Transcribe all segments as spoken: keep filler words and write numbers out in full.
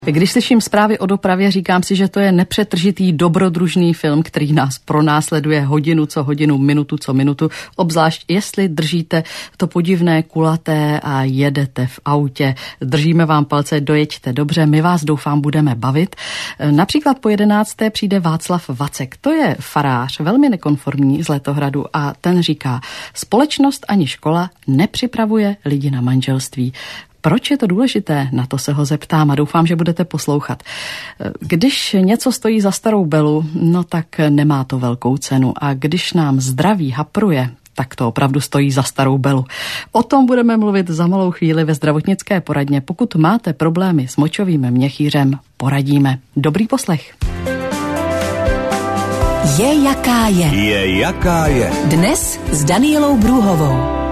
Když slyším zprávy o dopravě, říkám si, že to je nepřetržitý dobrodružný film, který nás pronásleduje hodinu co hodinu, minutu co minutu, obzvlášť jestli držíte to podivné kulaté a jedete v autě. Držíme vám palce, dojeďte dobře, my vás doufám budeme bavit. Například po jedenácté přijde Václav Vacek. To je farář, velmi nekonformní z Letohradu a ten říká, společnost ani škola nepřipravuje lidi na manželství. Proč je to důležité? Na to se ho zeptám a doufám, že budete poslouchat. Když něco stojí za starou belu, no tak nemá to velkou cenu. A když nám zdraví hapruje, tak to opravdu stojí za starou belu. O tom budeme mluvit za malou chvíli ve zdravotnické poradně. Pokud máte problémy s močovým měchýřem, poradíme. Dobrý poslech. Je jaká je. Je jaká je. Dnes s Danielou Brůhovou.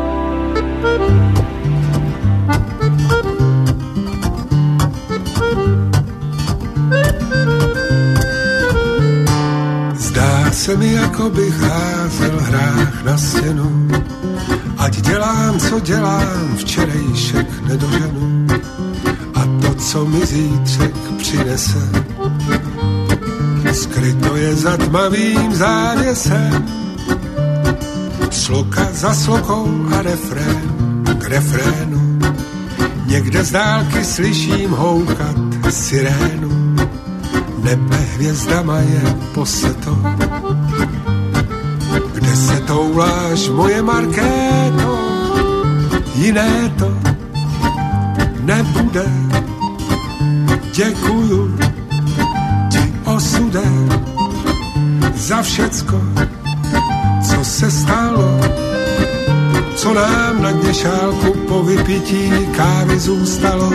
Zdá se mi, jako bych házel hrách na stěnu, ať dělám, co dělám, včerejšek nedoženu. A to, co mi zítřek přinese, skryto je za tmavým závěsem. Sloka za slokou a refrén k refrénu. Někde z dálky slyším houkat sirénu. Nebe hvězdama je poseto. Kde se touláš, moje Markéto? Jiné to nebude. Děkuju ti, osude, za všecko, co se stalo, co nám na dně šálku po vypití kávy zůstalo.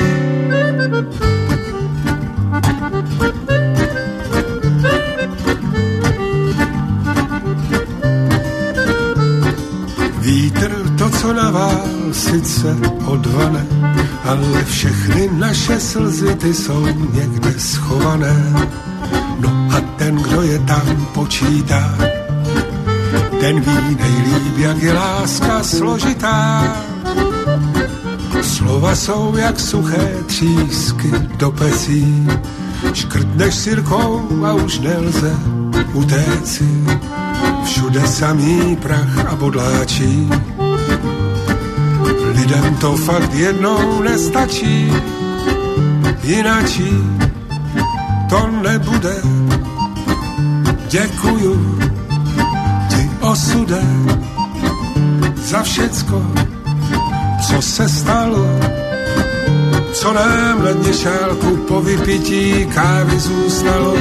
Vítr to, co navál, sice odvane, ale všechny naše slzy, ty jsou někde schované. No a ten, kdo je tam počítá, ten ví nejlíp, jak je láska složitá. Slova jsou jak suché třísky do pecí, škrtneš sirkou a už nelze utéci. Všude samý prach a bodláčí, lidem to fakt jednou nestačí, jinačí to nebude. Děkuju ti, osude, za všecko, co se stalo, co nám na dně šálku po vypití kávy zůstalo.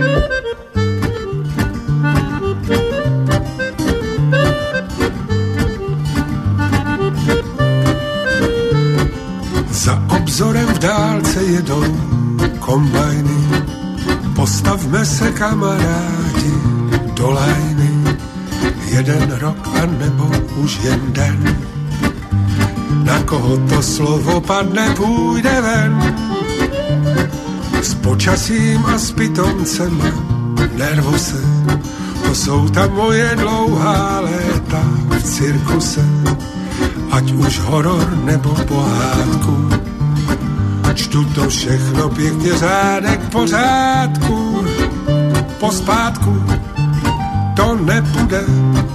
Za obzorem v dálce jedou kombajny, postavme se, kamarádi, do lajny. Jeden rok a nebo už jen den, na koho to slovo padne, půjde ven. S počasím a s pitoncema, nervuse, to jsou ta moje dlouhá léta v cirkuse. Ať už horor nebo pohádku, čtu to všechno pěkně řádek pořádku. Pospátku to nebude.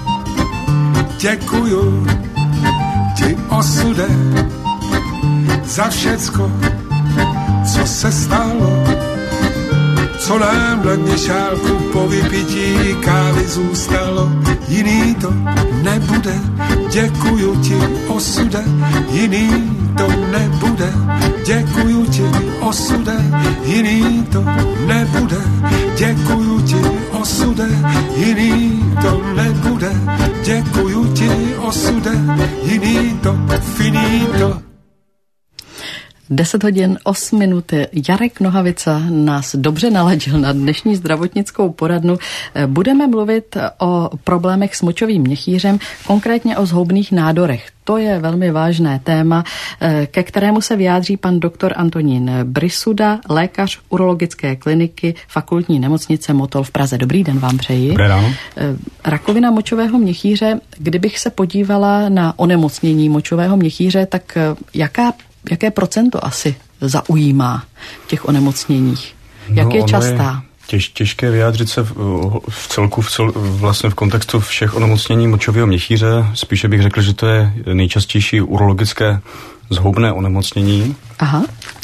Děkuju ti, osude, za všecko, co se stalo, co nám na dně šálku po vypití kávy zůstalo. Jiný to nebude. Děkuju ti, osude, jiný to nebude. Děkuju ti, osude, jiný to nebude. Děkuju ti, osude, jiný to nebude. Děkuju ti, osude, jiný to finito. deset hodin osm minut. Jarek Nohavica nás dobře naladil na dnešní zdravotnickou poradnu. Budeme mluvit o problémech s močovým měchýřem, konkrétně o zhoubných nádorech. To je velmi vážné téma, ke kterému se vyjádří pan doktor Antonín Brisuda, lékař urologické kliniky Fakultní nemocnice Motol v Praze. Dobrý den vám přeji. Dobré ráno. Rakovina močového měchýře, kdybych se podívala na onemocnění močového měchýře, tak jaká Jaké procento asi zaujímá v těch onemocněních? Jak no, je častá? Je těž, těžké vyjádřit se v, v celku, v cel, vlastně v kontextu všech onemocnění močového měchýře. Spíše bych řekl, že to je nejčastější urologické zhoubné onemocnění. Aha.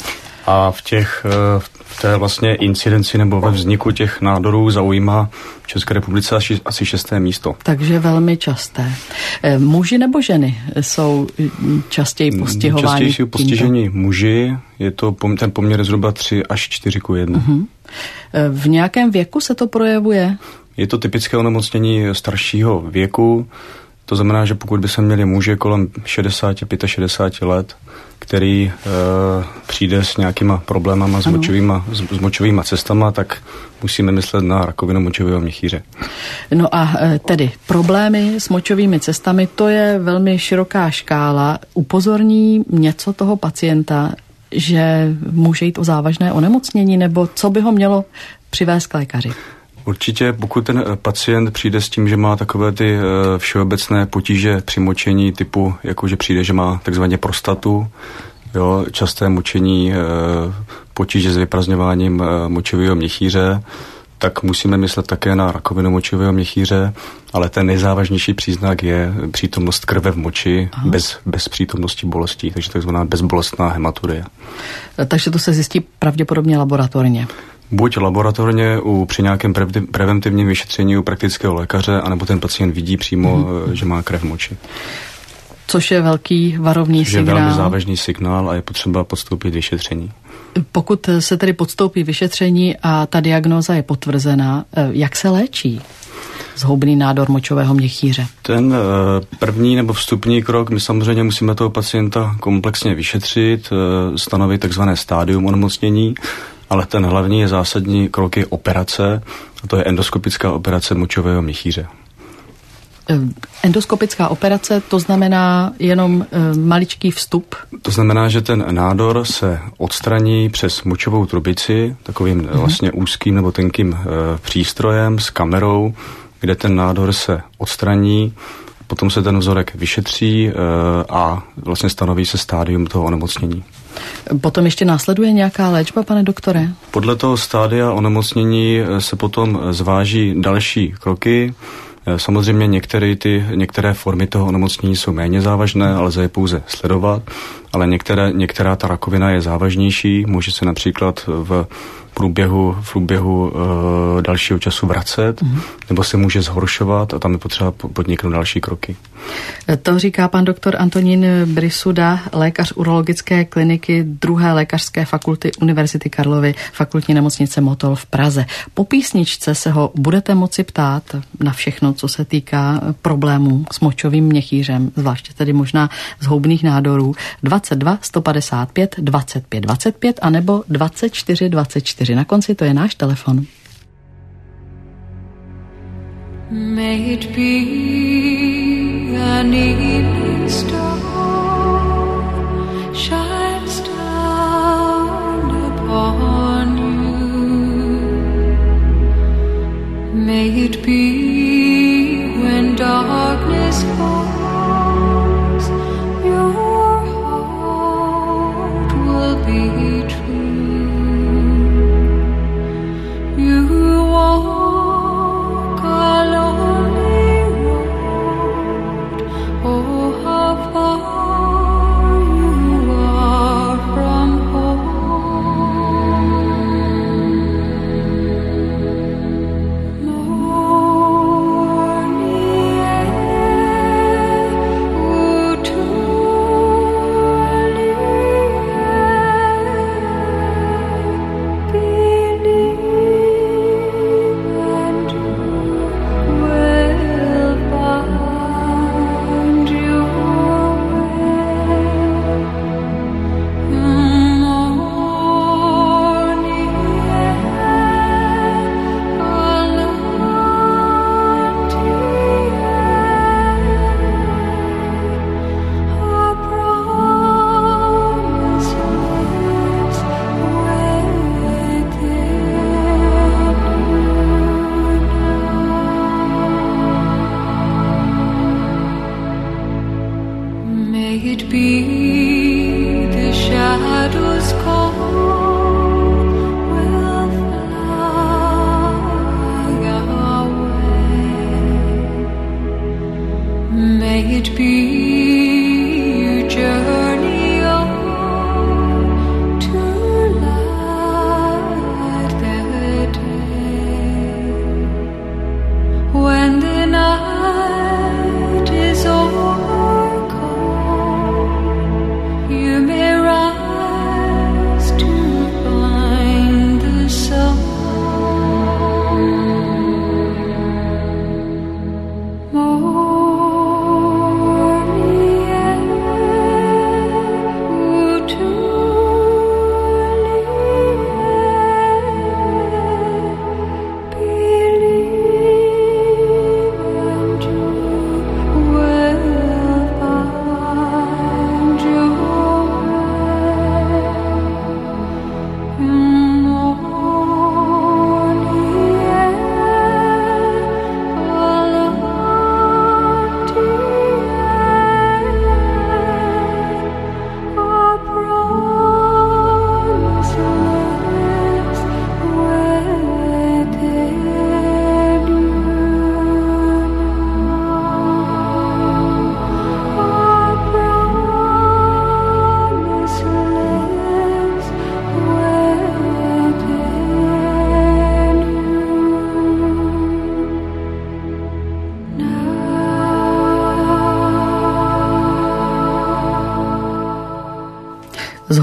A v těch, v té vlastně incidenci nebo ve vzniku těch nádorů zaujímá v České republice asi, asi šesté místo. Takže velmi časté. Muži nebo ženy jsou častěji postihováni? Častěji jsou postiženi muži, je to ten poměr zhruba tři až čtyři ku jedné. Uh-huh. V nějakém věku se to projevuje? Je to typické onemocnění staršího věku, to znamená, že pokud by se měli muži kolem šedesát až šedesát pět let, který e, přijde s nějakýma problémama s močovýma, s, s močovýma cestama, tak musíme myslet na rakovinu močového měchýře. No a tedy problémy s močovými cestami, to je velmi široká škála. Upozorní něco toho pacienta, že může jít o závažné onemocnění, nebo co by ho mělo přivést k lékaři? Určitě, pokud ten pacient přijde s tím, že má takové ty všeobecné potíže při močení typu, jako že přijde, že má takzvaně prostatu, jo, časté močení, potíže s vyprazňováním močového měchýře, tak musíme myslet také na rakovinu močového měchýře, ale ten nejzávažnější příznak je přítomnost krve v moči bez, bez přítomnosti bolestí, takže takzvaná bezbolestná hematurie. Takže to se zjistí pravděpodobně laboratorně. Buď laboratorně u, při nějakém pre, preventivním vyšetření u praktického lékaře, anebo ten pacient vidí přímo, mm-hmm. že má krev v moči. Což je velký varovný Což signál. je velmi závažný signál a je potřeba podstoupit vyšetření. Pokud se tedy podstoupí vyšetření a ta diagnóza je potvrzená, jak se léčí zhoubný nádor močového měchýře? Ten první nebo vstupní krok, my samozřejmě musíme toho pacienta komplexně vyšetřit, stanovit takzvané stádium onemocnění, ale ten hlavní je zásadní krok je operace, a to je endoskopická operace močového měchýře. Endoskopická operace, to znamená jenom maličký vstup? To znamená, že ten nádor se odstraní přes močovou trubici, takovým mm-hmm. vlastně úzkým nebo tenkým e, přístrojem s kamerou, kde ten nádor se odstraní, potom se ten vzorek vyšetří e, a vlastně stanoví se stádium toho onemocnění. Potom ještě následuje nějaká léčba, pane doktore? Podle toho stádia onemocnění se potom zváží další kroky. Samozřejmě některé, ty, některé formy toho onemocnění jsou méně závažné, ale lze je pouze sledovat, ale některé, některá ta rakovina je závažnější, může se například v průběhu, v průběhu e, dalšího času vracet, mm-hmm. nebo se může zhoršovat a tam je potřeba podniknout další kroky. To říká pan doktor Antonín Brisuda, lékař urologické kliniky druhé lékařské fakulty Univerzity Karlovy, fakultní nemocnice Motol v Praze. Po písničce se ho budete moci ptát na všechno, co se týká problémů s močovým měchýřem, zvláště tedy možná zhoubných nádorů. dvacet dva sto padesát pět dvacet pět dvacet pět anebo dvacet čtyři dvacet čtyři. Na konci to je náš telefon. May it be an evening star shines down upon you. May it be when darkness falls, your heart will be true. You walk alone. Oh, how far you are from home. Morning air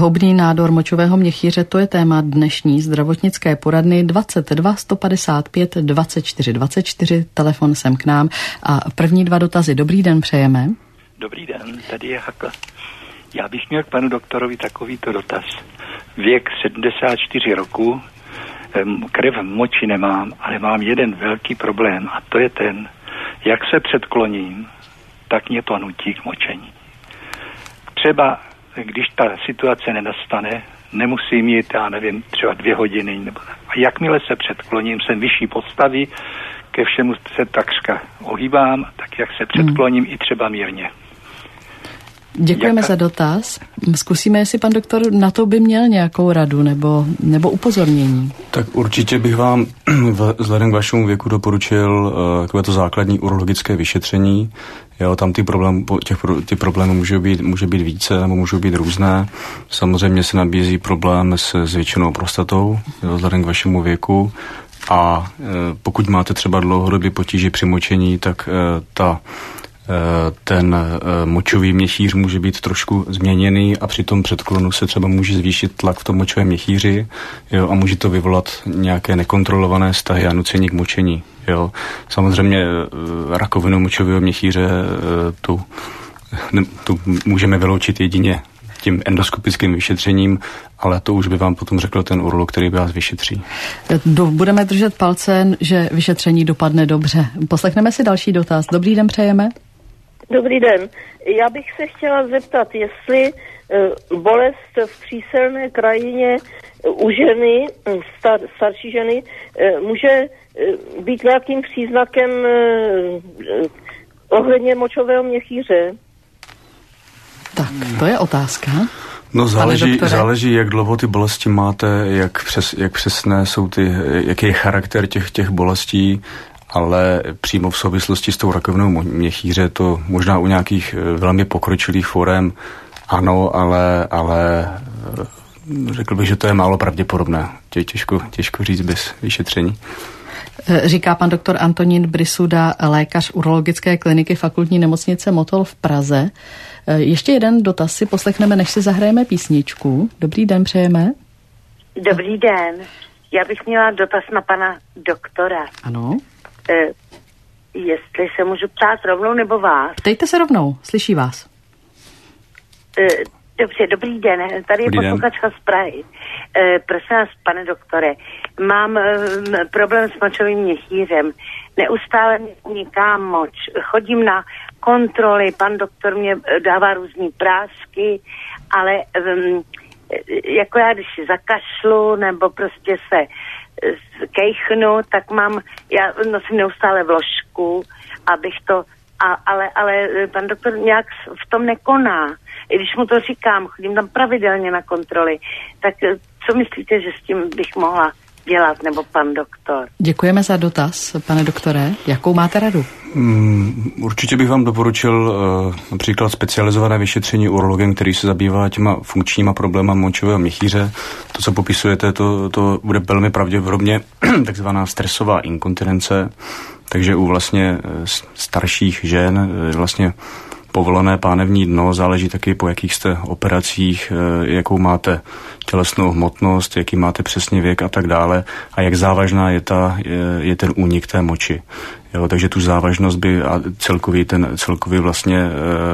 Zhoubný nádor močového měchýře, to je téma dnešní zdravotnické poradny. Dvacet dva sto padesát pět dvacet čtyři dvacet čtyři, telefon sem k nám. A první dva dotazy. Dobrý den přejeme. Dobrý den, tady je Hakl. Já bych měl k panu doktorovi takovýto dotaz. Věk sedmdesát čtyři roku, krev v moči nemám, ale mám jeden velký problém a to je ten, jak se předkloním, tak mě to nutí k močení. Třeba, když ta situace nenastane, nemusím jít, já nevím, třeba dvě hodiny, nebo a jakmile se předkloním, jsem vyšší postavy, ke všemu se takřka ohýbám, tak jak se předkloním hmm. i třeba mírně. Děkujeme Jaka? za dotaz. Zkusíme, jestli pan doktor na to by měl nějakou radu nebo, nebo upozornění. Tak určitě bych vám vzhledem k vašemu věku doporučil uh, takové to základní urologické vyšetření. Jo, tam ty, problém, těch, ty problémy může být, může být více nebo můžou být různé. Samozřejmě se nabízí problém s zvětšenou prostatou, jo, vzhledem k vašemu věku. A uh, pokud máte třeba dlouhodobě potíže při močení, tak uh, ta ten močový měchýř může být trošku změněný a při tom předklonu se třeba může zvýšit tlak v tom močovém měchýři, jo, a může to vyvolat nějaké nekontrolované stahy a nucení k močení. Jo. Samozřejmě rakovinu močového měchýře tu, tu můžeme vyloučit jedině tím endoskopickým vyšetřením, ale to už by vám potom řekl ten urolog, který by vás vyšetří. Budeme držet palce, že vyšetření dopadne dobře. Poslechneme si další dotaz. Dobrý den přejeme. Dobrý den. Já bych se chtěla zeptat, jestli uh, bolest v příselné krajině u ženy, star, starší ženy, uh, může uh, být nějakým příznakem uh, uh, ohledně močového měchýře. Tak, to je otázka. No záleží, záleží, jak dlouho ty bolesti máte, jak, přes, jak přesné jsou ty, jaký je charakter těch, těch bolestí, ale přímo v souvislosti s tou rakovinou měchýře to možná u nějakých velmi pokročilých forem ano, ale, ale řekl bych, že to je málo pravděpodobné. Tě, těžko, těžko říct bez vyšetření. Říká pan doktor Antonín Brisuda, lékař urologické kliniky Fakultní nemocnice Motol v Praze. Ještě jeden dotaz si poslechneme, než si zahrajeme písničku. Dobrý den přejeme. Dobrý den. Já bych měla dotaz na pana doktora. Ano. E, jestli se můžu ptát rovnou nebo vás? Ptejte se rovnou, slyší vás. E, dobře, dobrý den. Tady dobrý je posluchačka z Prahy. E, prosím vás, pane doktore, mám e, problém s močovým měchýřem. Neustále mě uniká moč. Chodím na kontroly, pan doktor mě dává různý prášky, ale um, jako já, když zakašlu nebo prostě se kejchnu, tak mám, já nosím neustále vložku, abych to, a, ale, ale pan doktor nějak v tom nekoná. I když mu to říkám, chodím tam pravidelně na kontroly, tak co myslíte, že s tím bych mohla dělat, nebo pan doktor? Děkujeme za dotaz, pane doktore. Jakou máte radu? Mm, určitě bych vám doporučil uh, například specializované vyšetření urologem, který se zabývá těma funkčníma problémy močového měchýře. To, co popisujete, to, to bude velmi pravděpodobně takzvaná stresová inkontinence, takže u vlastně starších žen vlastně povolené pánevní dno, záleží taky po jakých jste operacích, jakou máte tělesnou hmotnost, jaký máte přesně věk a tak dále a jak závažná je, ta, je, je ten únik té moči. Jo, takže tu závažnost by a celkový ten celkový vlastně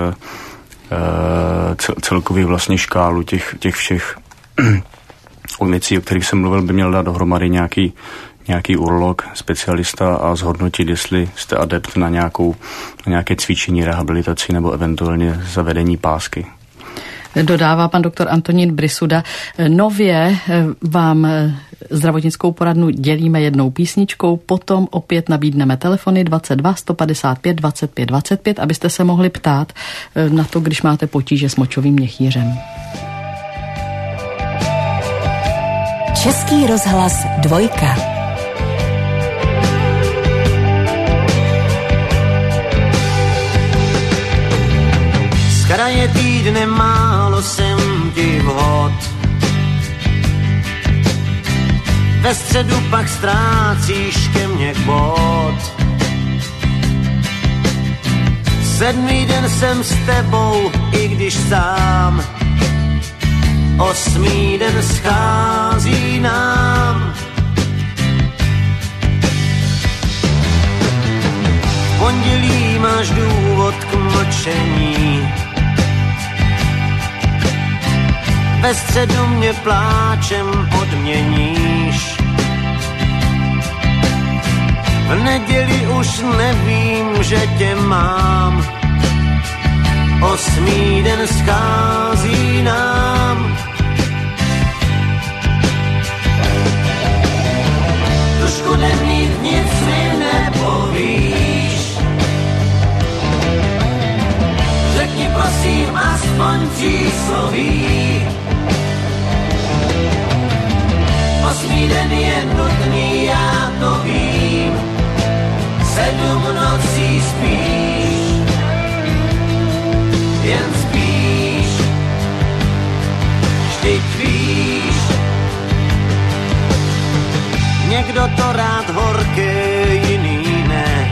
cel, celkový vlastně škálu těch, těch všech věcí, o kterých jsem mluvil, by měl dát dohromady nějaký nějaký urolog, specialista a zhodnotit, jestli jste adept na, nějakou, na nějaké cvičení, rehabilitaci nebo eventuálně zavedení pásky. Dodává pan doktor Antonín Brisuda. Nově vám zdravotnickou poradnu dělíme jednou písničkou, potom opět nabídneme telefony dvacet dva sto padesát pět dvacet pět dvacet pět, abyste se mohli ptát na to, když máte potíže s močovým měchýřem. Český rozhlas dvojka. Z kraje týdne málo jsem ti vhod. Ve středu pak ztrácíš ke mně bod. Sedmý den jsem s tebou, i když sám. osmý den schází nám. V pondělí máš důvod k mlčení, ve středu mě pláčem odměníš. V neděli už nevím, že tě mám, osmý den schází nám. Tušku nemít, nic mi nepovíš, řekni prosím aspoň čísloví. Osmý den je nutný, já to vím, sedm nocí spíš, jen spíš, vždyť víš. Někdo to rád horké, jiný ne.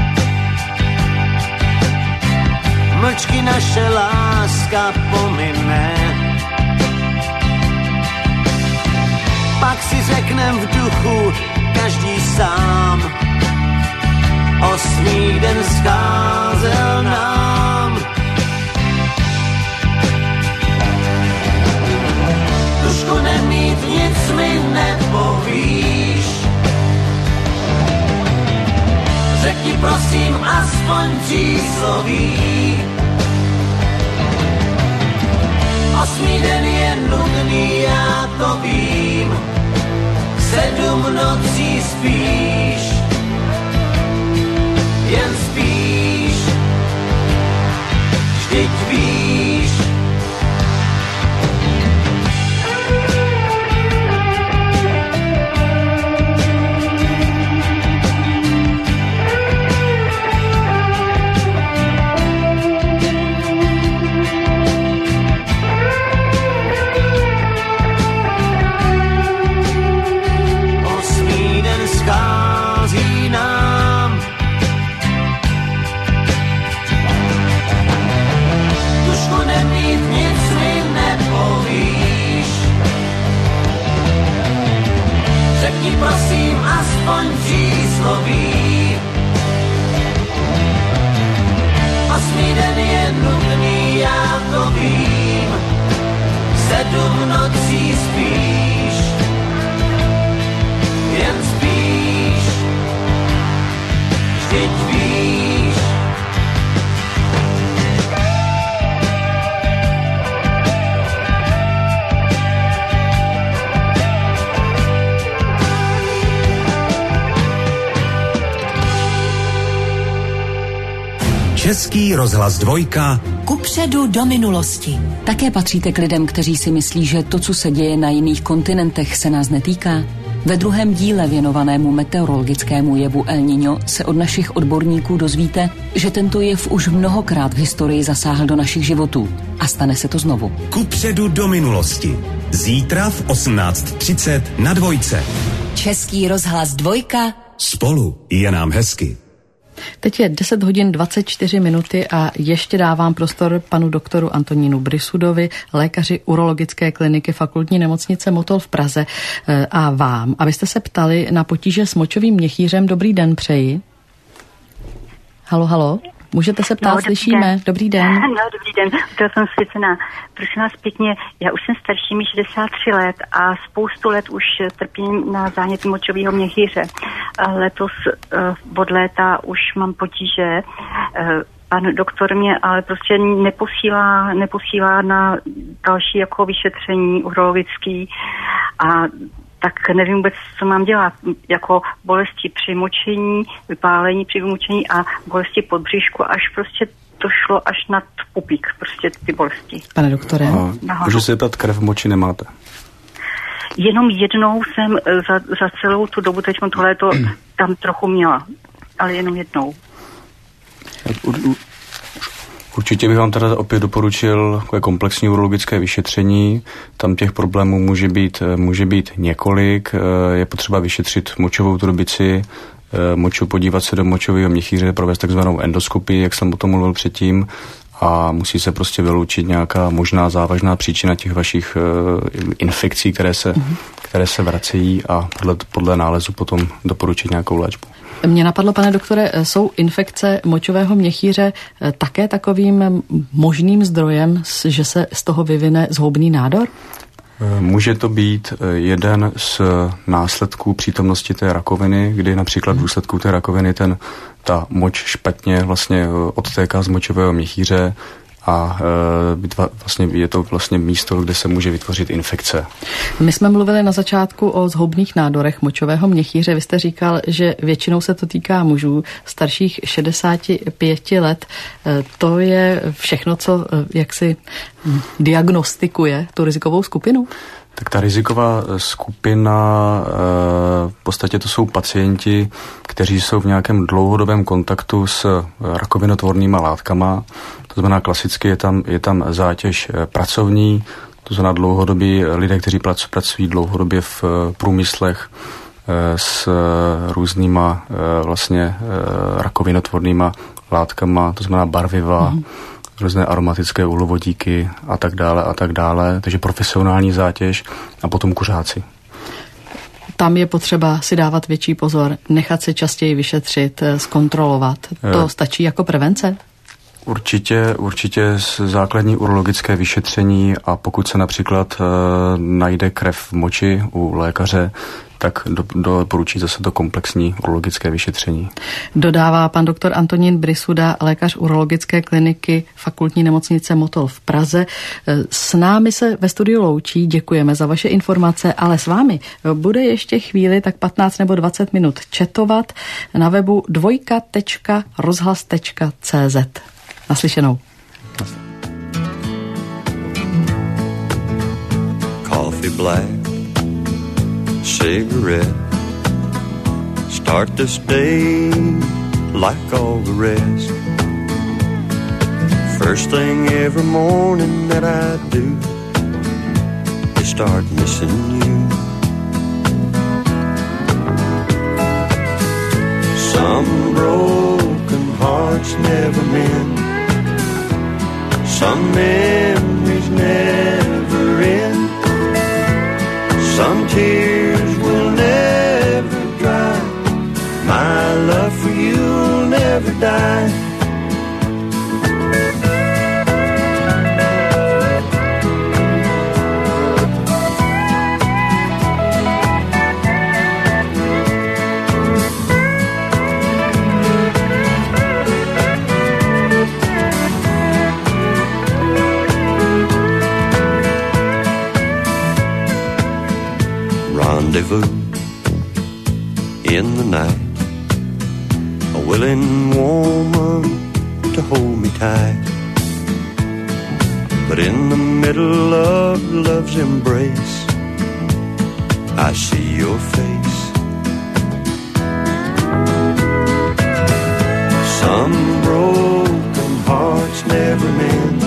Mlčky naše láska pomine. Pak si řeknem v duchu každý sám, osmý den scházel nám. Tušku nemít, nic mi nepovíš, řekni prosím aspoň čísloví. Osmý den je nudný, já to vím, sedm nocí spíš, jen spíš, vždyť víš. Schází nám. Tušku nemít, nic mi nepovíš, řekni prosím aspoň čísloví. Osmý den je nudný, já to vím, sedm nocí spíš, jen spíš, vždyť víš. Český rozhlas dvojka. Kupředu do minulosti. Také patříte k lidem, kteří si myslí, že to, co se děje na jiných kontinentech, se nás netýká? Ve druhém díle věnovanému meteorologickému jevu El Niño se od našich odborníků dozvíte, že tento jev už mnohokrát v historii zasáhl do našich životů a stane se to znovu. Kupředu do minulosti. Zítra v osmnáct třicet na dvojce. Český rozhlas dvojka. Spolu je nám hezky. Teď je deset hodin dvacet čtyři minuty a ještě dávám prostor panu doktoru Antonínu Brysudovi, lékaři urologické kliniky Fakultní nemocnice Motol v Praze, a vám, abyste se ptali na potíže s močovým měchýřem. Dobrý den přeji. Halo, halo. Můžete se ptát, no, slyšíme. Den. Dobrý den. No, dobrý den, to jsem svěcená. Prosím vás pěkně, já už jsem starší, mi šedesát tři let a spoustu let už trpím na zánět močového měchýře. Letos od léta už mám potíže. Pan doktor mě ale prostě neposílá, neposílá na další jako vyšetření urologický a tak nevím vůbec, co mám dělat. Jako bolesti při močení, vypálení při vymočení a bolesti pod bříšku, až prostě to šlo až nad pupík, prostě ty bolesti. Pane doktore. Můžu se zeptat, krev v moči nemáte? Jenom jednou jsem za, za celou tu dobu, teď tohle to tam trochu měla, ale jenom jednou. Určitě bych vám teda opět doporučil komplexní urologické vyšetření. Tam těch problémů může být, může být několik. Je potřeba vyšetřit močovou trubici, moču podívat se do močového měchýře, provést takzvanou endoskopii, jak jsem o tom mluvil předtím, a musí se prostě vyloučit nějaká možná závažná příčina těch vašich uh, infekcí, které se, mm-hmm. které se vracejí a podle, podle nálezu potom doporučit nějakou léčbu. Mě napadlo, pane doktore, jsou infekce močového měchýře také takovým možným zdrojem, že se z toho vyvine zhoubný nádor? Může to být jeden z následků přítomnosti té rakoviny, kdy například v důsledku té rakoviny ten, ta moč špatně vlastně odtéká z močového měchýře a e, vlastně je to vlastně místo, kde se může vytvořit infekce. My jsme mluvili na začátku o zhoubných nádorech močového měchýře. Vy jste říkal, že většinou se to týká mužů starších šedesáti pěti let. E, to je všechno, co e, jaksi diagnostikuje tu rizikovou skupinu? Tak ta riziková skupina, v podstatě to jsou pacienti, kteří jsou v nějakém dlouhodobém kontaktu s rakovinotvornýma látkama. To znamená, klasicky je tam, je tam zátěž pracovní, to znamená dlouhodobí lidé, kteří pracují dlouhodobě v průmyslech s různýma vlastně rakovinotvornýma látkama, to znamená barviva, mm-hmm. různé aromatické uhlovodíky a tak dále a tak dále, takže profesionální zátěž a potom kuřáci. Tam je potřeba si dávat větší pozor, nechat se častěji vyšetřit, zkontrolovat. To e, stačí jako prevence? Určitě, určitě základní urologické vyšetření a pokud se například e, najde krev v moči u lékaře, tak do, doporučí zase to komplexní urologické vyšetření. Dodává pan doktor Antonín Brysuda, lékař urologické kliniky Fakultní nemocnice Motol v Praze. S námi se ve studiu loučí, děkujeme za vaše informace, ale s vámi bude ještě chvíli, tak patnáct nebo dvacet minut četovat na webu dvojka tečka rozhlas tečka cé zet. Naslyšenou. Coffee black, cigarette, start this day like all the rest. First thing every morning that I do is start missing you. Some broken hearts never mend, some memories never end, some tears will never dry, my love for you'll never die. Rendezvous in the night, a willing woman to hold me tight, but in the middle of love's embrace I see your face. Some broken hearts never mend,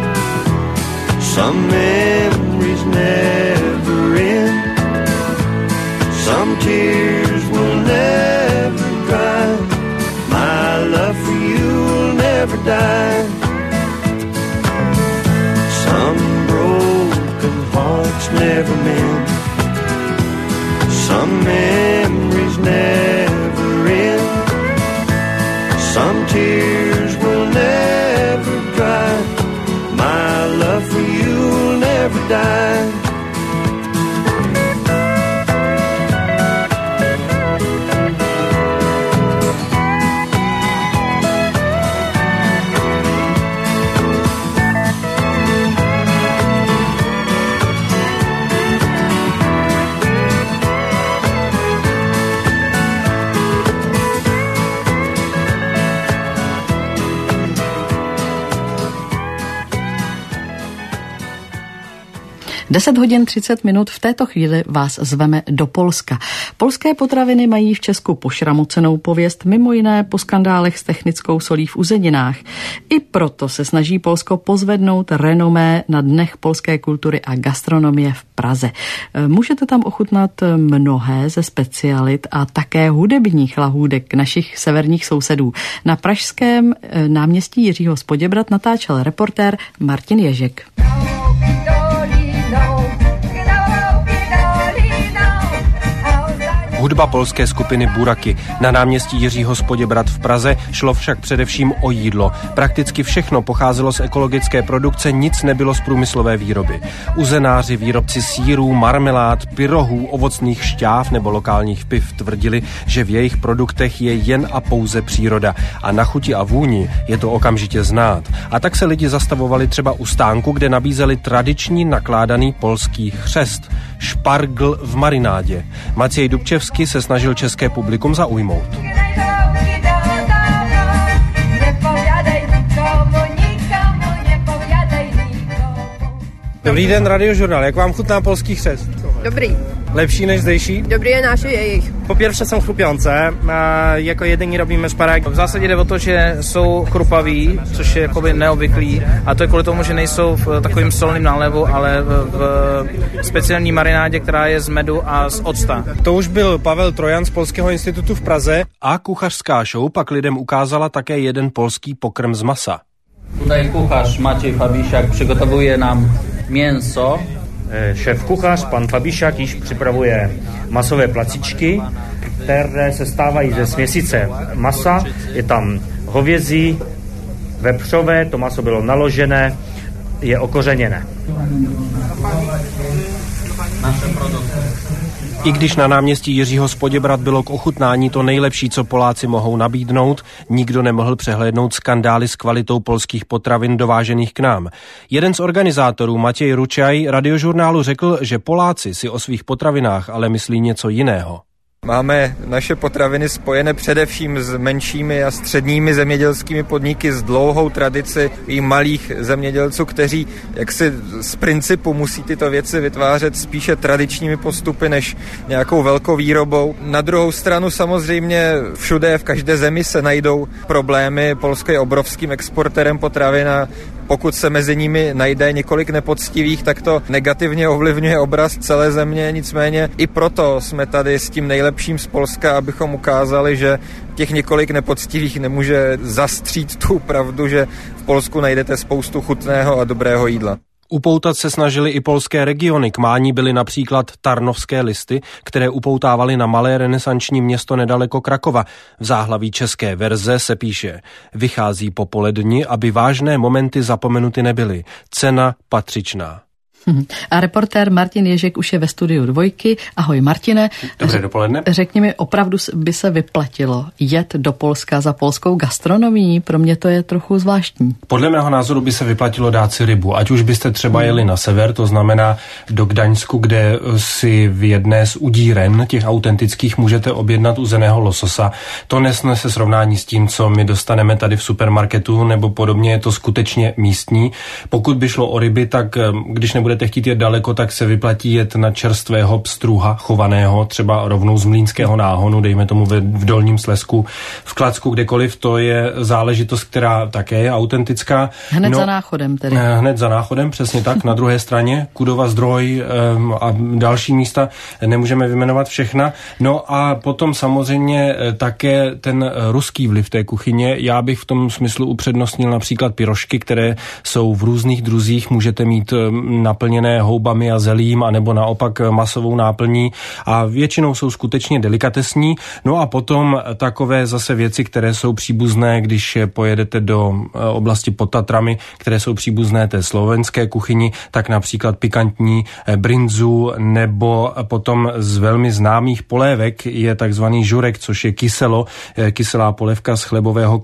some memories never end, some tears will never dry, my love for you'll never die. Some broken hearts never mend, some memories never end, some tears will never dry, my love for you'll never die. deset hodin třicet minut, v této chvíli vás zveme do Polska. Polské potraviny mají v Česku pošramocenou pověst, mimo jiné po skandálech s technickou solí v uzeninách. I proto se snaží Polsko pozvednout renomé na Dnech polské kultury a gastronomie v Praze. Můžete tam ochutnat mnohé ze specialit a také hudebních lahůdek našich severních sousedů. Na pražském náměstí Jiřího z Poděbrad natáčel reportér Martin Ježek. Hudba polské skupiny Buraky. Na náměstí Jiřího z Poděbrad v Praze šlo však především o jídlo. Prakticky všechno pocházelo z ekologické produkce, nic nebylo z průmyslové výroby. Uzenáři, výrobci sýrů, marmelád, pyrohů, ovocných šťáv nebo lokálních piv tvrdili, že v jejich produktech je jen a pouze příroda. A na chuti a vůni je to okamžitě znát. A tak se lidi zastavovali třeba u stánku, kde nabízeli tradiční nakládaný polský chřest. Špargl v marinádě. Maciej Dubčevský se snažil české publikum zaujmout. Dobrý den, Radiožurnál. Jak vám chutná polský chřest? Dobrý. Lepší než zdejší? Dobrý je naše jejich. Po pierwsze są chrupiące, a jako jedyni robíme šparek. V zásadě jde o to, že jsou chrupaví, což je jakoby neobvyklý, a to je kvůli tomu, že nejsou v takovým solným nálevu, ale v, v speciální marinádě, která je z medu a z octa. To už byl Pavel Trojan z Polského institutu v Praze. A kuchařská show pak lidem ukázala také jeden polský pokrm z masa. Tutaj kucharz Maciej Fabisiak przygotowuje nám mięso. Šéf kuchař, pan Fabisiak, již připravuje masové placičky, které se stávají ze směsice masa. Je tam hovězí, vepřové, to maso bylo naložené, je okořeněné. I když na náměstí Jiřího z Poděbrad bylo k ochutnání to nejlepší, co Poláci mohou nabídnout, nikdo nemohl přehlédnout skandály s kvalitou polských potravin dovážených k nám. Jeden z organizátorů, Matěj Ručaj, Radiožurnálu řekl, že Poláci si o svých potravinách ale myslí něco jiného. Máme naše potraviny spojené především s menšími a středními zemědělskými podniky s dlouhou tradici i malých zemědělců, kteří jaksi z principu musí tyto věci vytvářet spíše tradičními postupy než nějakou velkou výrobou. Na druhou stranu samozřejmě všude, v každé zemi se najdou problémy. Polsko je obrovským exportérem potravin a pokud se mezi nimi najde několik nepoctivých, tak to negativně ovlivňuje obraz celé země. Nicméně i proto jsme tady s tím nejlepším z Polska, abychom ukázali, že těch několik nepoctivých nemůže zastřít tu pravdu, že v Polsku najdete spoustu chutného a dobrého jídla. Upoutat se snažili i polské regiony. K mání byly například Tarnovské listy, které upoutávaly na malé renesanční město nedaleko Krakova. V záhlaví české verze se píše: vychází po poledni, aby vážné momenty zapomenuty nebyly. Cena patřičná. A reportér Martin Ježek už je ve studiu Dvojky. Ahoj Martine. Dobré dopoledne. Řekni mi, opravdu by se vyplatilo jet do Polska za polskou gastronomií? Pro mě to je trochu zvláštní. Podle mého názoru by se vyplatilo dát si rybu. Ať už byste třeba jeli na sever, to znamená do Gdaňsku, kde si v jedné z udíren těch autentických můžete objednat uzeného lososa. To nesnese srovnání s tím, co my dostaneme tady v supermarketu nebo podobně, je to skutečně místní. Pokud by šlo o ryby, tak když nebudete chtít jet daleko, tak se vyplatí jet na čerstvého pstruha chovaného, třeba rovnou z Mlýnského náhonu, dejme tomu v Dolním Slezsku, v Kladsku, kdekoliv, to je záležitost, která také je autentická. Hned no, za náchodem tedy. Hned za náchodem, přesně tak, na druhé straně, Kudova Zdroj um, a další místa, nemůžeme vyjmenovat všechna. No a potom samozřejmě také ten ruský vliv té kuchyně, já bych v tom smyslu upřednostnil například pyrošky, které jsou v různých druzích, můžete mít naplněné houbami a zelím, anebo naopak masovou náplní a většinou jsou skutečně delikatesní. No a potom takové zase věci, které jsou příbuzné, když pojedete do oblasti pod Tatrami, které jsou příbuzné té slovenské kuchyni, tak například pikantní brindzu, nebo potom z velmi známých polévek je takzvaný žurek, což je kyselo, kyselá polévka z chlebového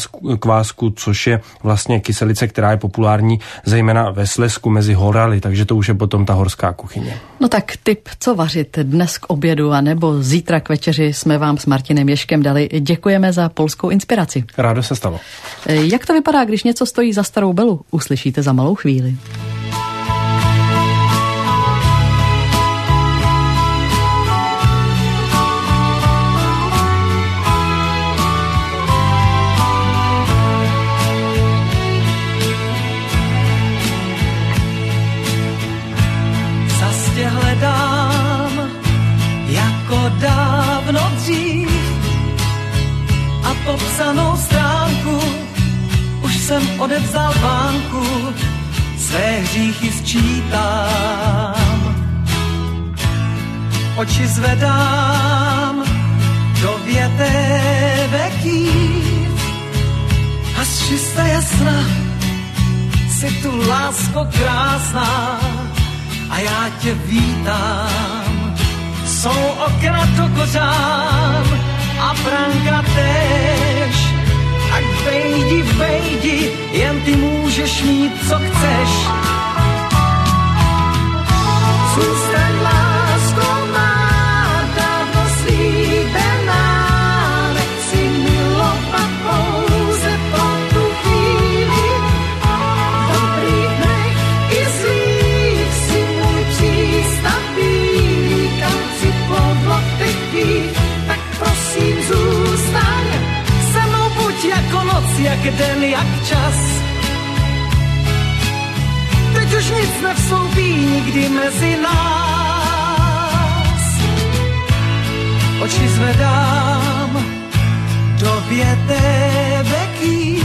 kvásku, což je vlastně kyselice, která je populární zejména ve Slezsku mezi horali, takže to už je potom ta horská kuchyně. No tak tip, co vařit dnes k obědu a nebo zítra k večeři jsme vám s Martinem Ježkem dali. Děkujeme za polskou inspiraci. Rádo se stalo. Jak to vypadá, když něco stojí za starou belu? Uslyšíte za malou chvíli. dávno dřív a popsanou stránku už jsem odevzal bánku, své hříchy sčítám. Oči zvedám do věteveký a z čisté jasna si tu lásko krásná a já tě vítám. Jsou okna to kořán a branka též, tak vejdi, vejdi, jen ty můžeš mít, co chceš. Zůstaň lásko má, dávno slíbená, nechci milovat pouze po tu chvíli. V dobrých dnech i zlých si můj přístav bílý, kam chci plovlo techví, tak prosím zůstaň se mnou, buď jako noc, jak den, jak čas. Teď už nic nevstoupí nikdy mezi nás. Oči zvedám do věteveký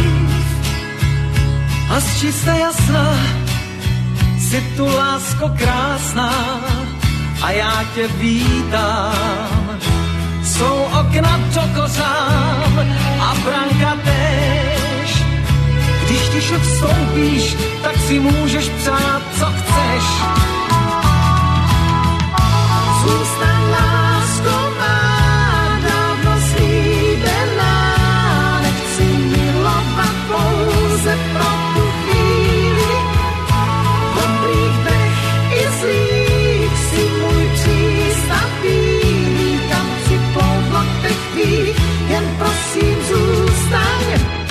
a z čisté jasna si tu lásko krásná a já tě vítám. Jsou okna do kořán a branka též. Když tiš vstoupíš, tak si můžeš přát, co chceš. Zůstaň lásko má, dávno slíbená, nechci milovat pouze pro tu chvíli. V dobrých dnech i zlých si můj přístav bílý, kam chci plouvlo techví, jen prosím zůstaň.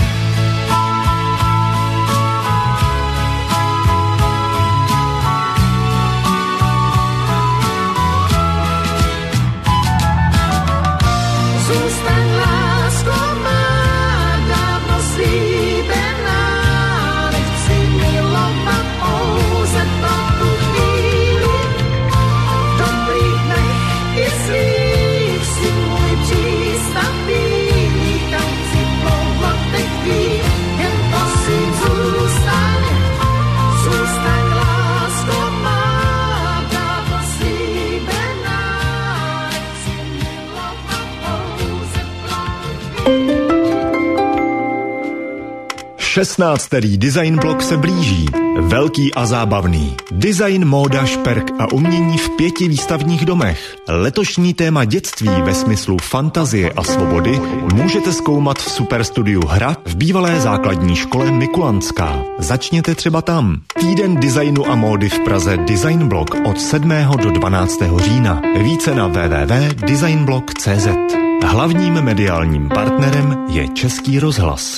Zůstaň lásko má, dávno slíbená, nechci milovat pouze pro tu chvíli. V dobrých dnech i zlých si můj přístav bílý, kam chci plouvat techví, jen prosím zůstaň. Zůstaň lásko má, dávno slíbená, nechci milovat pouze pro tu chvíli. šestnáctý Design Blog se blíží. Velký a zábavný. Design, móda, šperk a umění v pěti výstavních domech. Letošní téma dětství ve smyslu fantazie a svobody můžete zkoumat v Superstudiu Hra v bývalé základní škole Mikulanská. Začněte třeba tam. Týden designu a módy v Praze Design Blog od sedmého do dvanáctého října. Více na w w w tečka designblog tečka c z. Hlavním mediálním partnerem je Český rozhlas.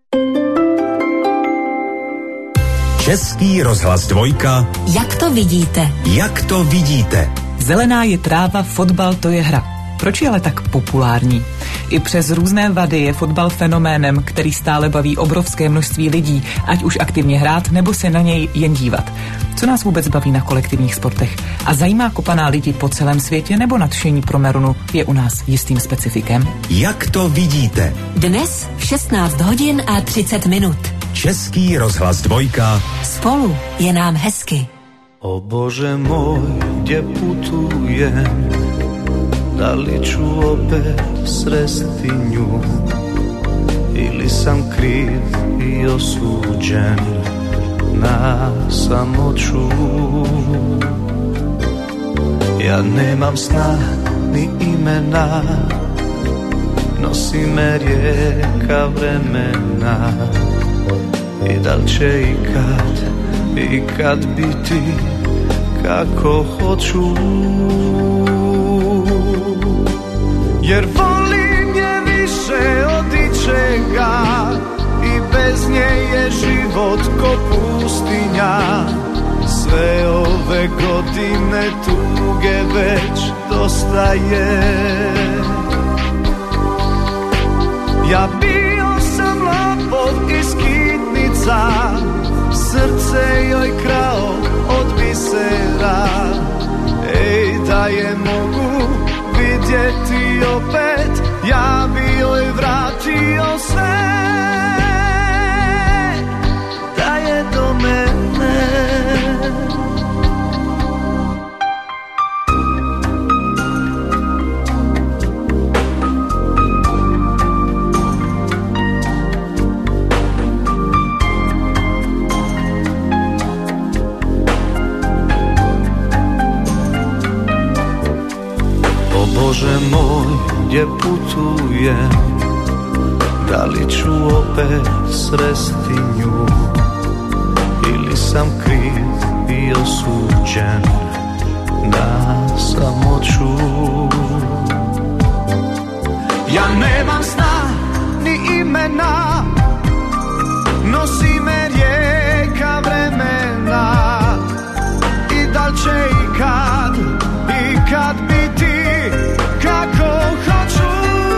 Český rozhlas dvojka. Jak to vidíte? Jak to vidíte? Zelená je tráva, fotbal to je hra. Proč je ale tak populární? I přes různé vady je fotbal fenoménem, který stále baví obrovské množství lidí, ať už aktivně hrát, nebo se na něj jen dívat. Co nás vůbec baví na kolektivních sportech? A zajímá kopaná lidi po celém světě, nebo nadšení pro Merunu je u nás jistým specifikem? Jak to vidíte? Dnes v šestnáct hodin a třicet minut. Český rozhlas dvojka. Spolu je nám hezky. O Bože môj, kde putujem, da li ću opet sresti nju, ili sam kriv i osuđen na samoću. Ja nemam sna ni imena, nosi me rijeka vremena, i da li će ikad, ikad biti kako hoću. Jer volim je više od ičega i bez nje je život ko pustinja. Sve ove godine tuge već dosta je. Ja bio sam lopov iz kitnica, srce joj krao od bisera. Ej, da je mogu vidjeti opět, já by joj vrátil svet, ta je do mene. Bože môj, kde putujem, dali ću opet sresti nju, ili sam kriv i osuđen na samoću. Ja nemam sna ni imena, nosi me rijeka vremena, i dal će ikad, ikad biti kako hoću,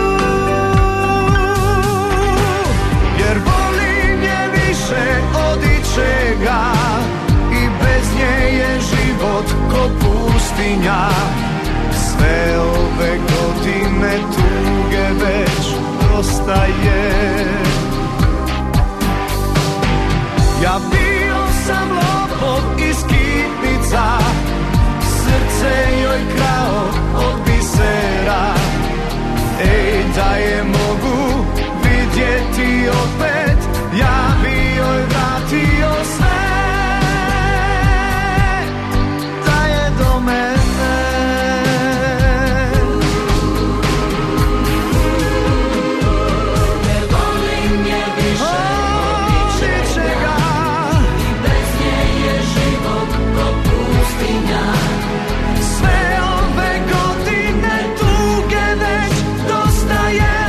jer volim je više od ičega i bez nje je život ko pustinja. Sve ove godine tuge već dosta je. Ja bio sam lopov iz kitnica, srce joj krao od bisera. Ej, da je mogu vidjeti opet, ja bi joj vratio sve, da je do mene. Jer volim je više od ničega i bez nje je život ko pustinja. Sve ove godine tuge već dosta je.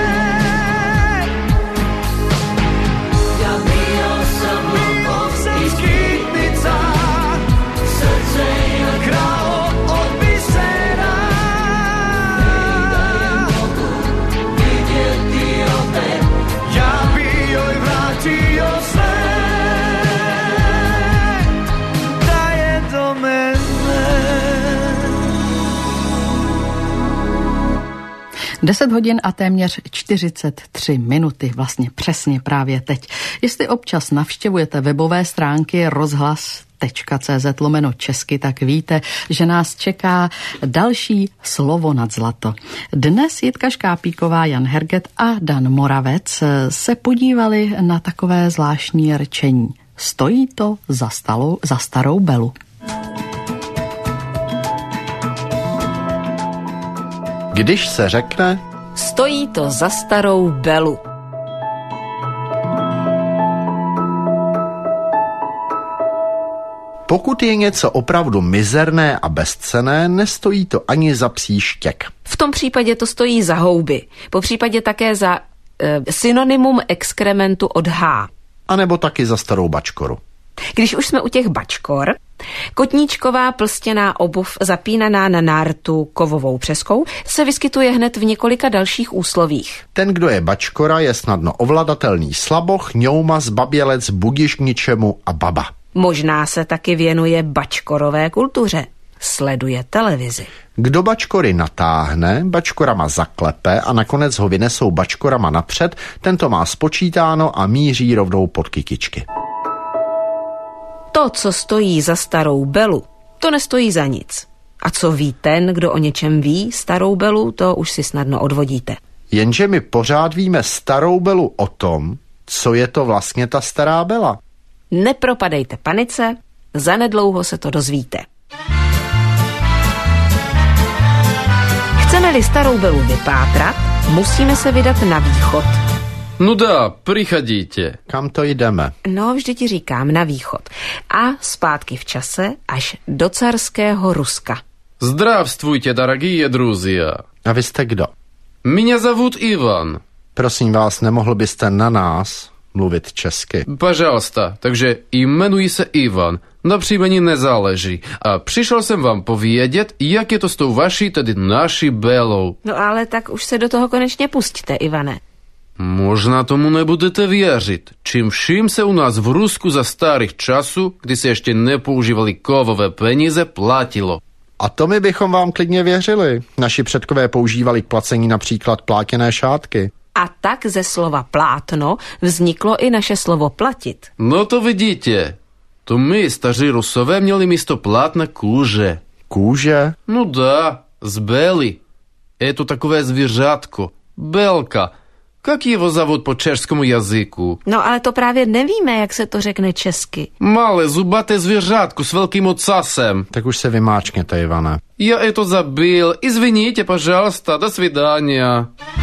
Ja bio sam lopov iz kitnica, srce je krao od bisera. Vidjeti opet, ja bi joj vratio sve, da je do mene. deset hodin a téměř čtyřicet tři minuty, vlastně přesně právě teď. Jestli občas navštěvujete webové stránky rozhlas tečka cé zet lomeno česky, tak víte, že nás čeká další slovo nad zlato. Dnes Jitka Škápíková, Jan Herget a Dan Moravec se podívali na takové zvláštní rčení. Stojí to za, stalou, za starou belu. Když se řekne, stojí to za starou belu. pokud je něco opravdu mizerné a bezcenné, nestojí to ani za psí štěk. V tom případě to stojí za houby. Po případě také za e, synonymum exkrementu od H. A nebo taky za starou bačkoru. Když už jsme u těch bačkor, kotníčková plstěná obuv zapínaná na nártu kovovou přeskou se vyskytuje hned v několika dalších úslovích. Ten, kdo je bačkora, je snadno ovladatelný slaboch, ňouma, zbabělec, budiš k ničemu a baba. Možná se taky věnuje bačkorové kultuře. Sleduje televizi. Kdo bačkory natáhne, bačkorama zaklepe a nakonec ho vynesou bačkorama napřed, tento má spočítáno a míří rovnou pod kytičky. To, co stojí za starou belu, to nestojí za nic. A co ví ten, kdo o něčem ví, starou belu, to už si snadno odvodíte. Jenže my pořád víme starou belu o tom, co je to vlastně ta stará bela. Nepropadejte panice, zanedlouho se to dozvíte. Chceme-li starou belu vypátrat, musíme se vydat na východ. No dá, přichodíte. Kam to jdeme? No, vždy ti říkám, na východ. A zpátky v čase až do carského Ruska. Zdravstvujte, дорогие друзья. A vy jste kdo? Меня зовут Иван. Prosím vás, nemohl byste na nás mluvit česky? Пожалуйста, takže jmenuji se Ivan. Na příjmení nezáleží. A přišel jsem vám povědět, jak je to s tou vaší, tedy naší Belou. No ale tak už se do toho konečně pustíte, Ivane. Možná tomu nebudete věřit. Čím vším se u nás v Rusku za starých časů, kdy se ještě nepoužívali kovové peníze, platilo. A to my bychom vám klidně věřili. Naši předkové používali k placení například plátěné šátky. A tak ze slova plátno vzniklo i naše slovo platit. No to vidíte. To my, staří Rusové, měli místo plátna kůže. Kůže? No da, z bely. Je to takové zvířátko. Belka. Jak jeho zовут po českému jazyku? No ale to právě nevíme, jak se to řekne česky. Malé zubaté zvířátko s velkým ocasem. Tak už se vymáčkněte, Ivane. Já je to zabil. Извините, пожалуйста. До свидания.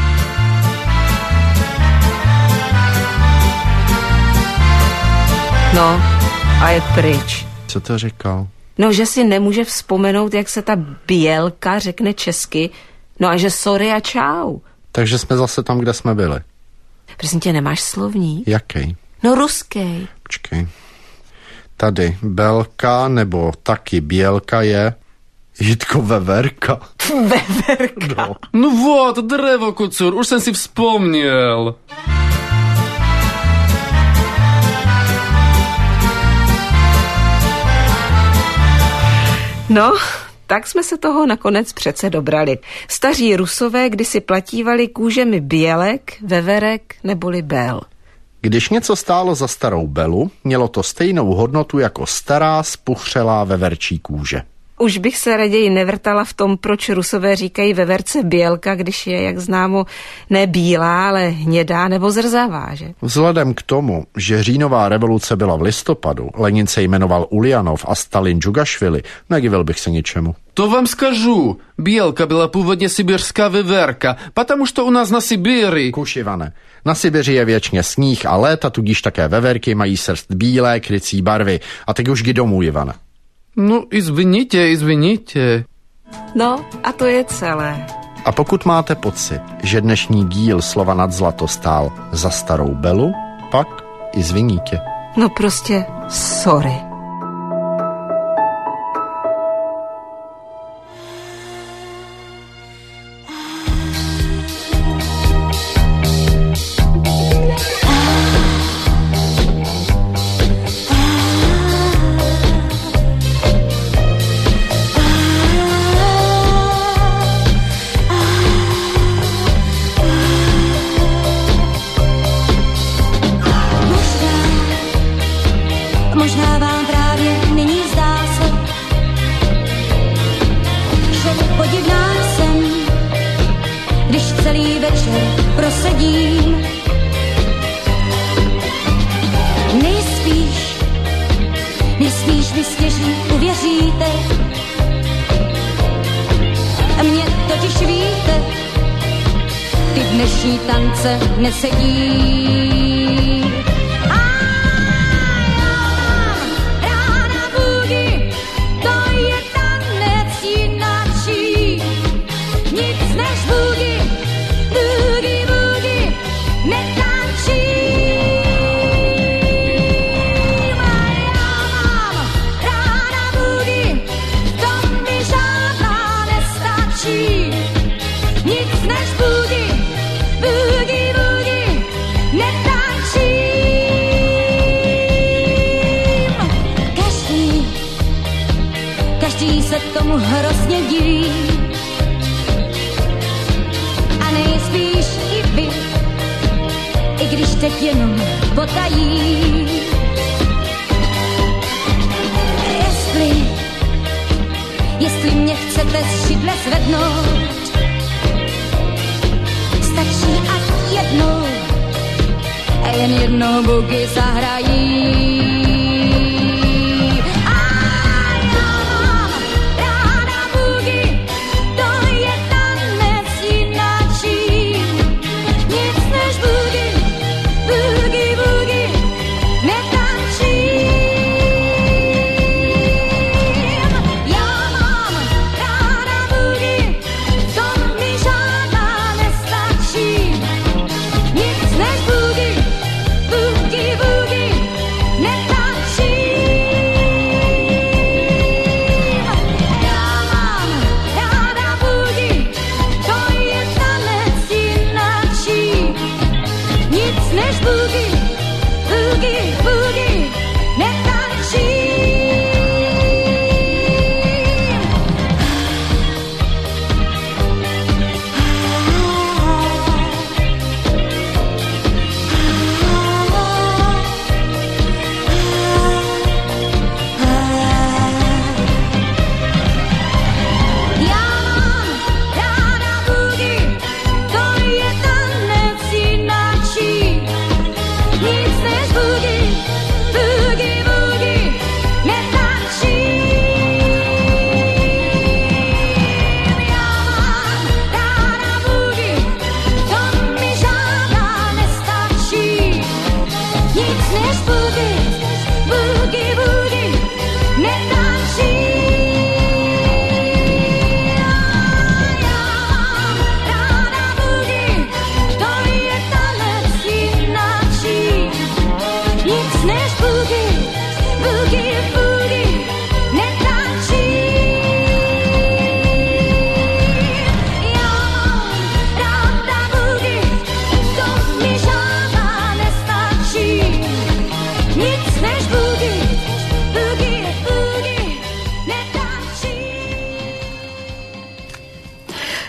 No, a je pryč. Co to říkal? No, že si nemůže vzpomenout, jak se ta bělka řekne česky. No a že sorry a čau. Takže jsme zase tam, kde jsme byli. Prosím tě, nemáš slovník? Jaký? No ruský. Počkej. Tady belka nebo taky bělka je Jitko veverka. Veverka. No. No вот, drevo, kucur, už jsem si vzpomněl. No, tak jsme se toho nakonec přece dobrali. Staří Rusové kdysi platívali kůžemi bělek, veverek neboli bel. Když něco stálo za starou belu, mělo to stejnou hodnotu jako stará, spuchřelá veverčí kůže. Už bych se raději nevrtala v tom, proč Rusové říkají veverce bělka, když je, jak známo, ne bílá, ale hnědá nebo zrzavá, že? Vzhledem k tomu, že říjnová revoluce byla v listopadu, Lenin se jmenoval Uljanov a Stalin Džugašvili, nedivil bych se ničemu. To vám скажу. Bělka byla původně sibirská veverka, потому что у nás na Sibíri. Kuš, Ivane, na Sibiři je věčně sníh a léta, tudíž také veverky mají srst bílé, krycí barvy. A teď už jdi domů, Ivane. No, izviníte, izviníte. No, a to je celé. A pokud máte pocit, že dnešní díl Slova nad zlato stál za starou belu, pak izviníte. No prostě sorry. Možná vám právě nyní zdá se, že podivná jsem, když celý večer prosedím. Nejspíš, nejspíš mi stěží uvěříte, a mě totiž víte, ty dnešní tance nesedí. Tomu hrozně diví a nejspíš i vy, i když teď jenom potají. Jestli, jestli mě chcete z židle zvednout, stačí ať jednou, jen jednou bugy zahrají.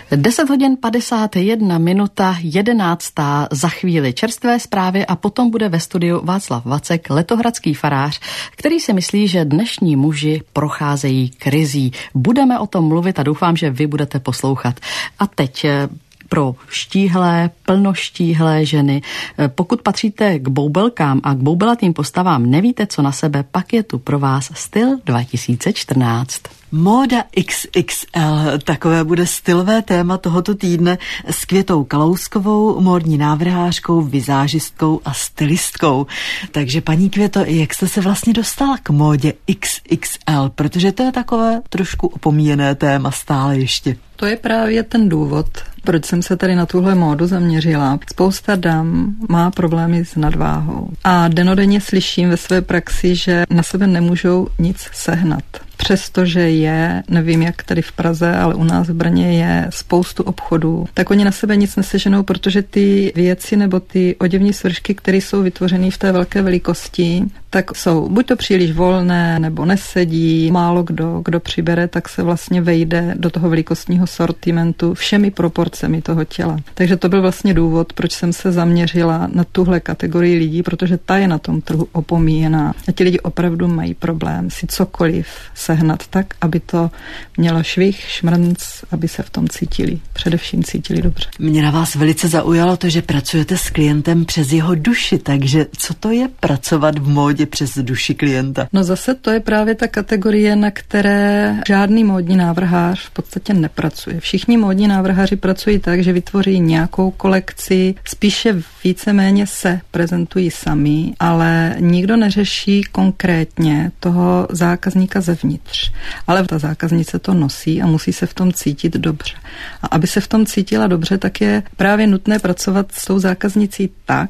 deset hodin padesát jedna minuta, jedenáctá za chvíli čerstvé zprávy a potom bude ve studiu Václav Vacek, letohradský farář, který si myslí, že dnešní muži procházejí krizí. Budeme o tom mluvit a doufám, že vy budete poslouchat. A teď pro štíhlé, plnoštíhlé ženy. Pokud patříte k boubelkám a k boubelatým postavám, nevíte, co na sebe, pak je tu pro vás styl dva tisíce čtrnáct. Móda iks iks el, takové bude stylové téma tohoto týdne s Květou Kalouskovou, módní návrhářkou, vizážistkou a stylistkou. Takže paní Květo, jak jste se vlastně dostala k módě iks iks el, protože to je takové trošku opomíjené téma stále ještě. To je právě ten důvod, proč jsem se tady na tuhle módu zaměřila. Spousta dam má problémy s nadváhou a dennodenně slyším ve své praxi, že na sebe nemůžou nic sehnat. Přestože je, nevím jak tady v Praze, ale u nás v Brně je spoustu obchodů, tak oni na sebe nic neseženou, protože ty věci nebo ty oděvní svršky, které jsou vytvořeny v té velké velikosti, tak jsou buď to příliš volné, nebo nesedí. Málo kdo, kdo přibere, tak se vlastně vejde do toho velikostního sortimentu všemi proporcemi toho těla. Takže to byl vlastně důvod, proč jsem se zaměřila na tuhle kategorii lidí, protože ta je na tom trhu opomíjená. A ti lidi opravdu mají problém si cokoliv sehnat tak, aby to mělo švih, šmrnc, aby se v tom cítili. Především cítili dobře. Mě na vás velice zaujalo to, že pracujete s klientem přes jeho duši, takže co to je pracovat v módě přes duši klienta? No zase to je právě ta kategorie, na které žádný módní návrhář v podstatě nepracuje. Všichni módní návrháři pracují tak, že vytvoří nějakou kolekci, spíše víceméně se prezentují sami, ale nikdo neřeší konkrétně toho zákazníka zevnitř. Ale ta zákaznice to nosí a musí se v tom cítit dobře. A aby se v tom cítila dobře, tak je právě nutné pracovat s tou zákaznicí tak,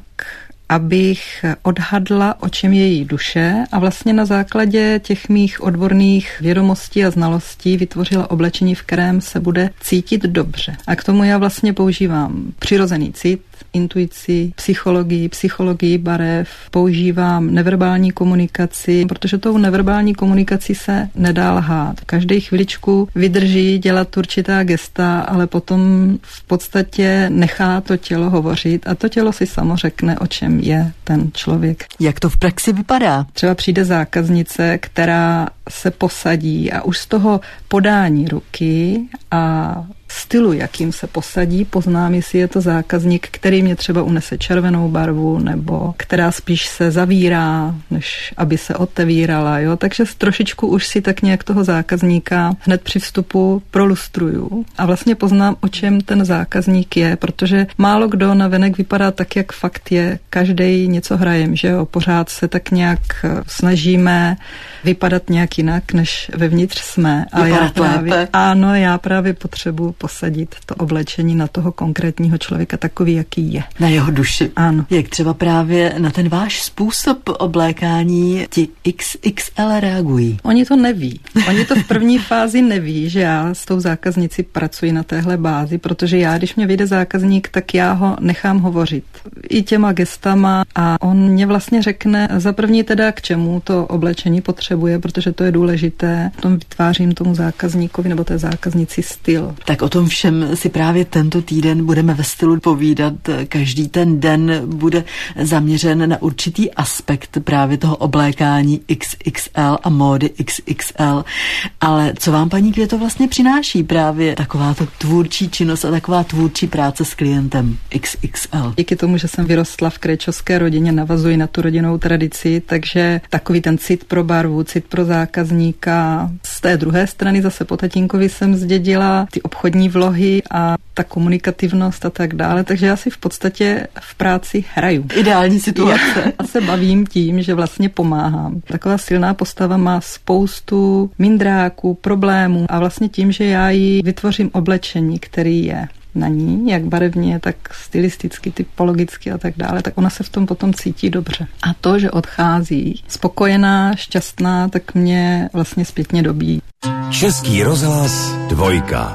abych odhadla, o čem je její duše a vlastně na základě těch mých odborných vědomostí a znalostí vytvořila oblečení, v kterém se bude cítit dobře. A k tomu já vlastně používám přirozený cit, intuici, psychologii, psychologii barev, používám neverbální komunikaci, protože tou neverbální komunikací se nedá lhát. Každý chviličku vydrží dělat určitá gesta, ale potom v podstatě nechá to tělo hovořit a to tělo si samo řekne, o čem je ten člověk. Jak to v praxi vypadá? Třeba přijde zákaznice, která se posadí a už z toho podání ruky a stylu, jakým se posadí, poznám, jestli je to zákazník, který mě třeba unese červenou barvu, nebo která spíš se zavírá, než aby se otevírala, jo. Takže trošičku už si tak nějak toho zákazníka hned při vstupu prolustruju a vlastně poznám, o čem ten zákazník je, protože málo kdo navenek vypadá tak, jak fakt je. Každej něco hrajem, že jo. Pořád se tak nějak snažíme vypadat nějak jinak, než vevnitř jsme. A já právě, ano, já právě potřebuji posadit to oblečení na toho konkrétního člověka takový, jaký je. Na jeho duši. Ano. Jak třeba právě na ten váš způsob oblékání ti iks iks el reagují? Oni to neví. Oni to v první fázi neví, že já s tou zákaznicí pracuji na téhle bázi, protože já, když mě vyjde zákazník, tak já ho nechám hovořit. I těma gestama a on mě vlastně řekne za první teda, k čemu to oblečení potřebuje, protože to je důležité. Potom vytvářím tomu zákazníkovi nebo té zákaznici styl. Tak o tom všem si právě tento týden budeme ve stylu povídat. Každý ten den bude zaměřen na určitý aspekt právě toho oblékání iks iks el a módy iks iks el. Ale co vám, paní Květo, vlastně přináší právě takováto tvůrčí činnost a taková tvůrčí práce s klientem iks iks el? Díky tomu, že jsem vyrostla v kréčovské rodině, navazuji na tu rodinnou tradici, takže takový ten cit pro barvu, cit pro zákazníka. Z té druhé strany zase po tatínkovi jsem zdědila ty obchodní vlohy a ta komunikativnost a tak dále, takže já si v podstatě v práci hraju. Ideální situace. Já se bavím tím, že vlastně pomáhám. Taková silná postava má spoustu mindráků, problémů a vlastně tím, že já jí vytvořím oblečení, který je na ní, jak barevně, tak stylisticky, typologicky a tak dále, tak ona se v tom potom cítí dobře. A to, že odchází spokojená, šťastná, tak mě vlastně zpětně dobíjí. Český rozhlas dvojka.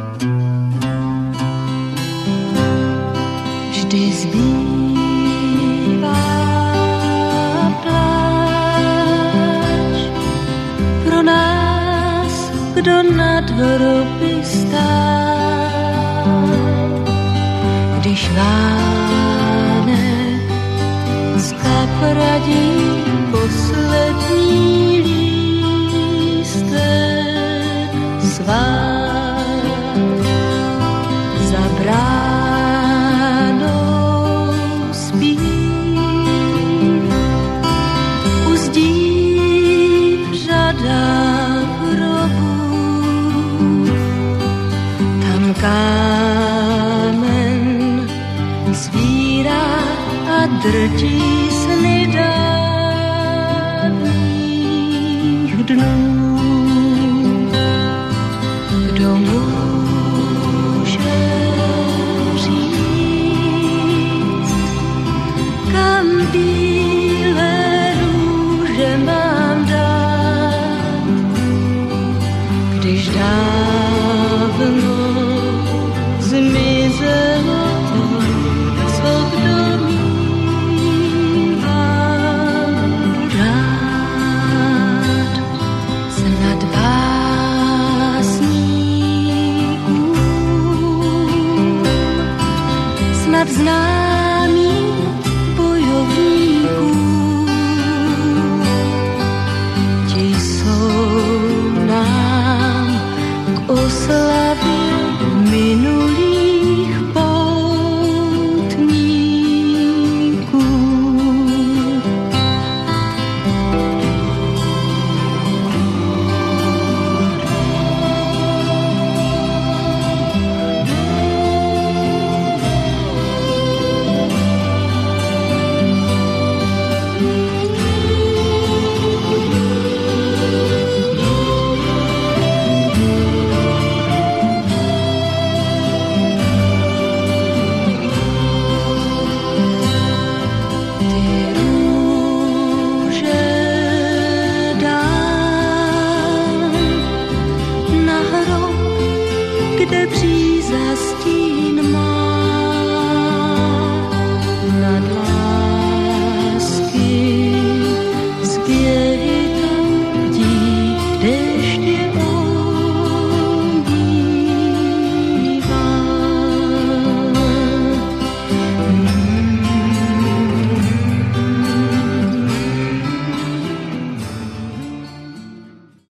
Vždy zbývá pláč pro nás, kdo nad hroby stál. když váne z kapradí poslední lístek svát za bránou spí. Uzdí řada hrobů, tam kámen svírá a drtí sny dávných dnů. Kdo může říct, kam bílé růže mám dát, když dávno zmizelo to, co kdo mívám rád. Snad básníků, snad znám